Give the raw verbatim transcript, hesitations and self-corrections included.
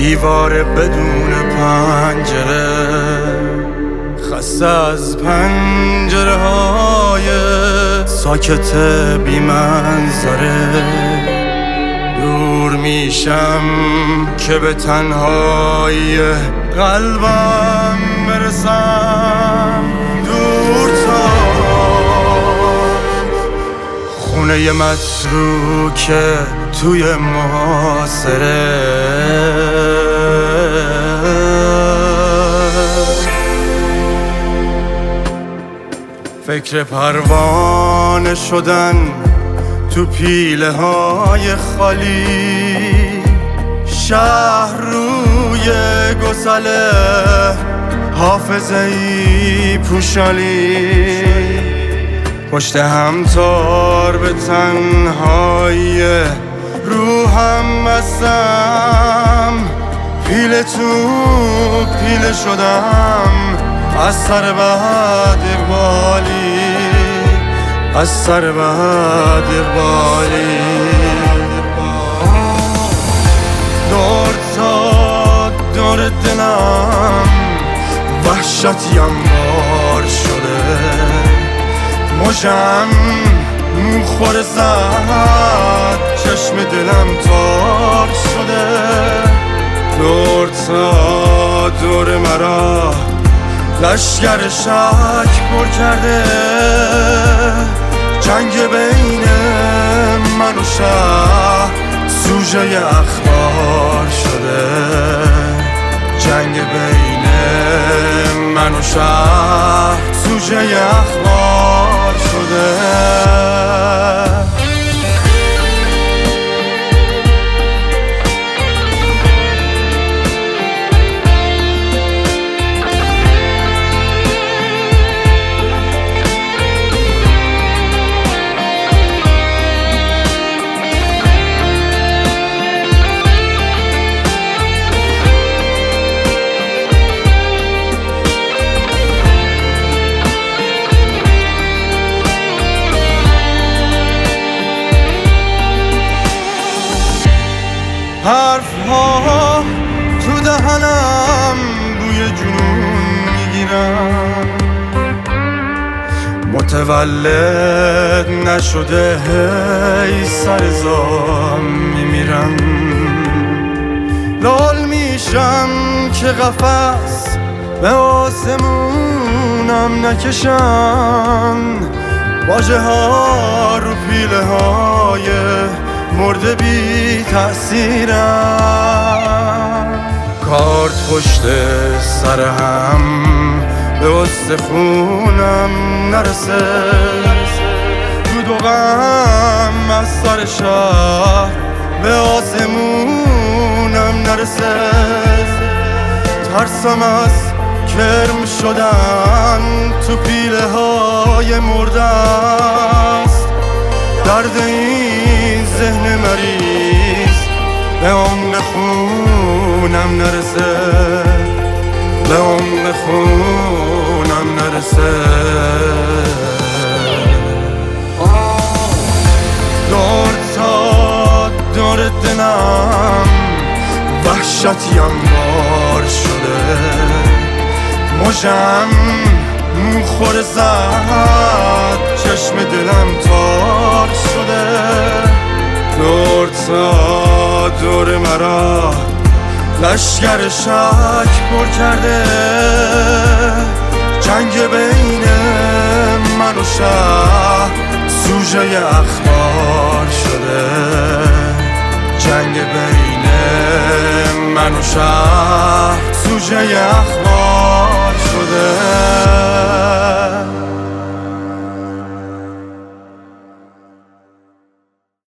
دیوار بدون پنجره، خسته از پنجره های ساکت بی منظره. دور میشم که به تنهایی قلبم برسم، دور تا خونه متروکه توی محاصره. فکر پروانه شدن تو پیله های خالی، شهر روی گسله حافظه‌ای پوشالی، پشت همتار به تنهایی روحم بستم، پیله تو پیله شدم از سر بعد اقبالی، از سر بعد اقبالی. دور تا دور دلم وحشتی انبار شده، مژم موخور زد، چشم دلم تار شده. دور تا دور مرا لشگر شک پر کرده، جنگ بین من و شهر سوژه اخبار شده، جنگ بین من و شهر سوژه اخبار شده. حرف ها تو دهنم بوی جنون میگیرم، متولد نشده هی سر زام میمیرم. لال میشم که قفس به آسمونم نکشن، واژه ها رو پیله های مرده بی تأثیرم. کارت پشت سر هم به استخونم نرسه، تو دو غم از سر شهر به آسمونم نرسه. ترسم از کرم شدن تو پیله های مرده است، درد این ذهن مریض به عمق خونم نرسه، به عمق خونم نرسه. دور تا دور دلم وحشتی انبار شده، مژم موخور زد، چشم دلم تار شده. دور تا دور مرا لشگر شک پر کرده، جنگ بین من و شهر سوژه اخبار شده، جنگ بین من و شهر سوژه اخبار شده.